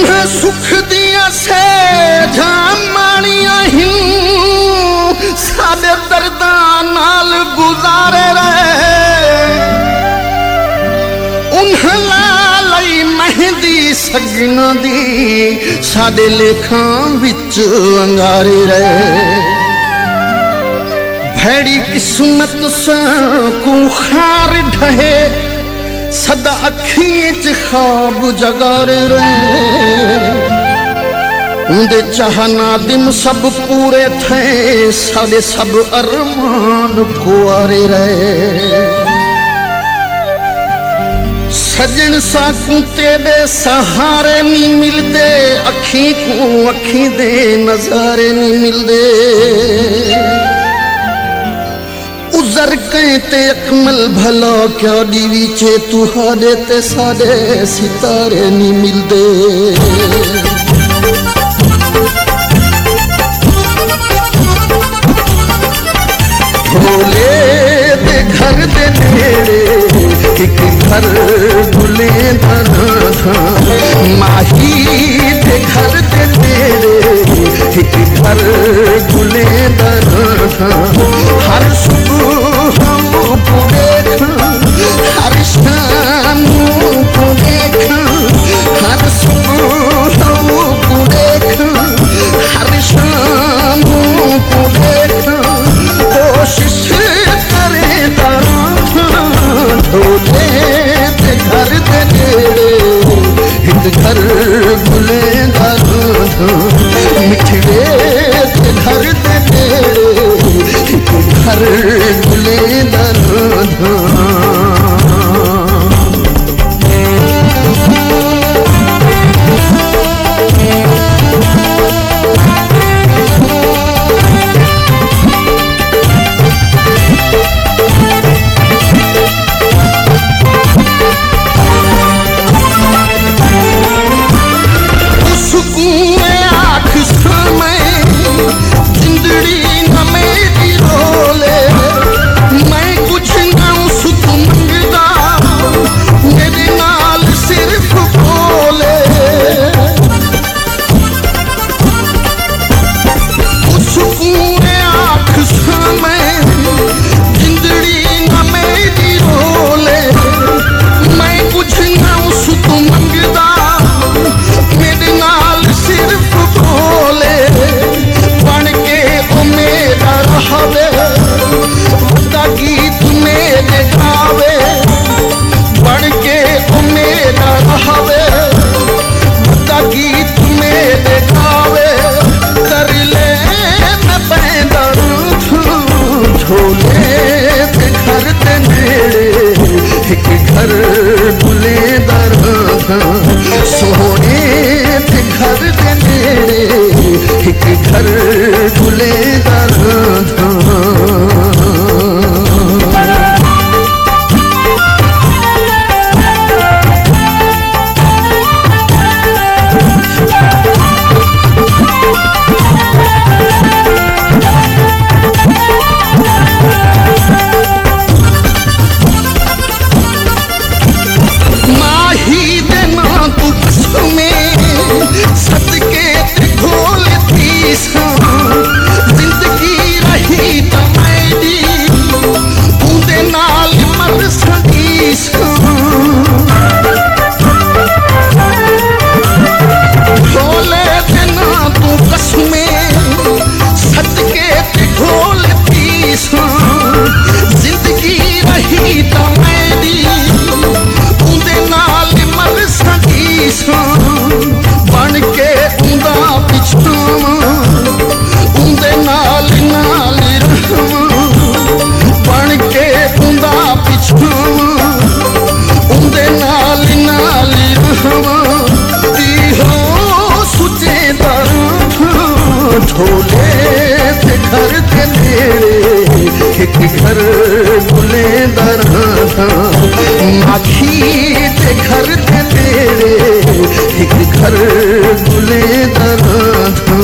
उन्हें सुख दिया से जामानिया ही सादे दर्दा नाल गुजारे रहे। उन्हें लाई मेहंदी सगना दी सादे लेखा विच अंगारे रहे। भैड़ी किस्मत से को खार ढहे सदा अखियों च ख्वाब जगारे रहे। उनके चाहना दिम सब पूरे थे सारे सब अरमान कुआरे रहे। सजन साकू तेरे सहारे नहीं मिलते अखी को अखी दे नजारे नहीं मिलते। उजर कहते अकमल भला क्या दीवी चे तुहारे ते सारे सितारे नहीं मिलते। भोले दे घर दे नेड़े एक घर भूले दरा था। माही दे घर दे नेड़े एक घर भूले दरा था। हर सुबह को देखा हर शाम को देखा हर सुबह को देखा हर शाम को देखा। कोशिश करे ढोले ते घर दे नेड़े एक घर भूले दरा। मिठड़े ते घर दे नेड़े एक घर भूले दरा। सोने थे घर दे नेड़े एक घर भूले दरा। ढोले थे घर दे नेड़े एक घर भूले दरा। माखी थे घर दे नेड़े एक घर भूले दरा।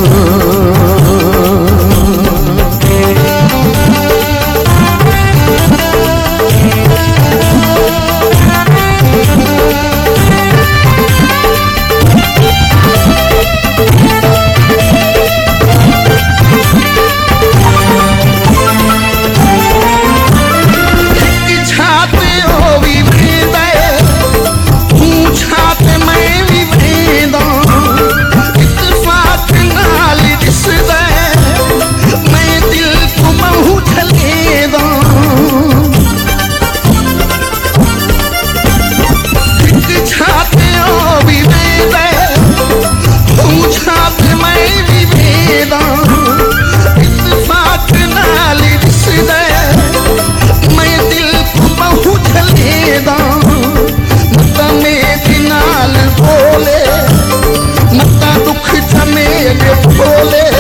बोले